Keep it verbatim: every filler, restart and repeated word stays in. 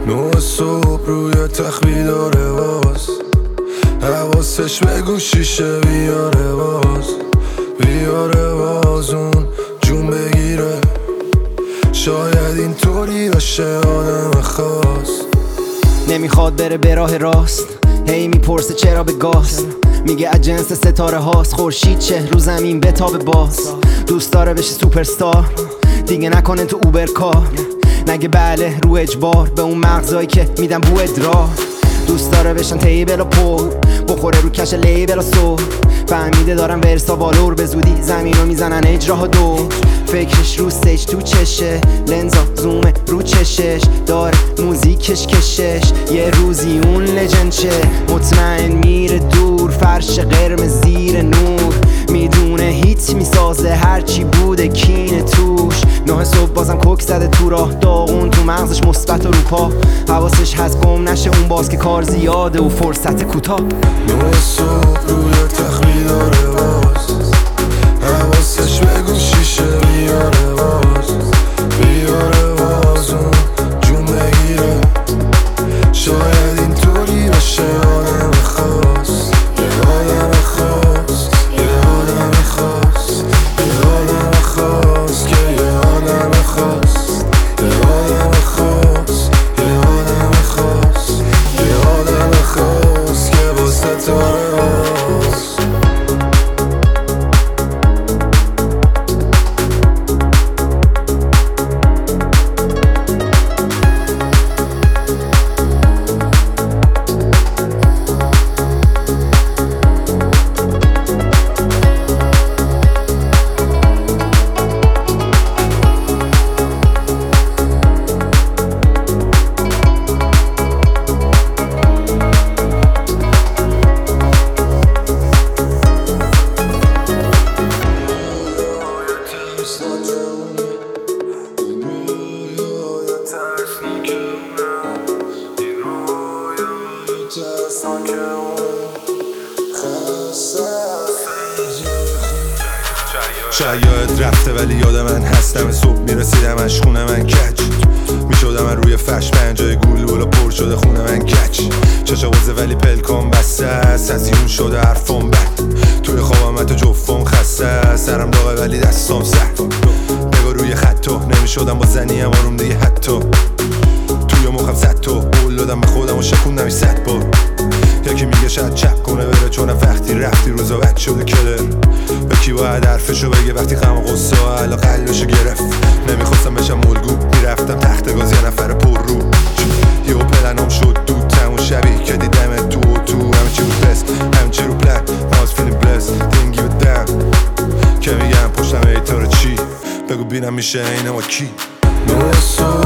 نوع صبح روی تخت بیداره باز، حواسش به گوشیشه بیاره باز، بیاره باز اون جون بگیره. شاید اینطوری باشه آدم خاص، نمیخواد بره به راه راست، هی میپرسه چرا به گاز، میگه از جنس ستاره هاست، خورشید چه رو زمین بتابه باز. دوست داره بشه سوپرستار، دیگه نکنه تو اوبر کار، نگه بله رو اجبار به اون مغزایی که میدن بو ادرار. دوست داره بشن تیبل و پر، بخوره رو کش لیبل و سور، فهمیده دارن ورسا والور، به زودی زمین رو میزنن اجراه دور. فکرش رو سیج تو چشه، لنزا زومه رو چشش، داره موزیکش کشش، یه روزی اون لجند شه. مطمئن میره دور، فرش قرمز زیر نور، میدونه هیت میسازه هرچی بوده کینه توش. نه صبح بازم کوک زده تو راه، داغون تو مغزش مثبت و روپا، حواسش هست گم نشه اون باز که کار زیاده و فرصت کوتاه. نه صبح روی تخت بیداره باز، حواسش به گوشیشه بیاره باز، بیاره باز اون جون بگیره. شاید اینطوری باشه آدم خاص، یه آدم خاص، یه آدم خاص، یه آدم خاص که یه آدم خاص، یه آدم خاص، یه آدم خاص، یه آدم خاص که با ستاره باز. شاید رفته ولی یاد من هستم، صبح میرسیدم از خونه من کج میشدم، من روی فرش پنجای گول بالا پر شده خونه من کچ. چشا بازه ولی پلکان بسته است، هزیون شده حرفم بد، توی خوابم حتی جفم خسته است، سرم داغه ولی دستام سرد. نگاه روی خطا نمیشدم با زنیم آروم دیگه، حتی توی مخم زد تو قول دادم به خودم و شکوندم صد بار. یکی میگه شاید چپ کنه بره چون وقتی رفتی روزا بد شده کلر، یکی باید حرفشو بگه وقتی غم و غصه ها علا قلبشو گرفت. نمیخواستم بشم الگو، میرفتم تخت گاز یه نفر پر رو، یهو پلنام شد دود تمون شبیه که دیدم تو و تو همه چی بود بست، همه چی رو پلک I was feeling blessed didn't give a damn. که میگم پشتم ایتار چی بگو بینم میشه اینه ما کی. نه صبح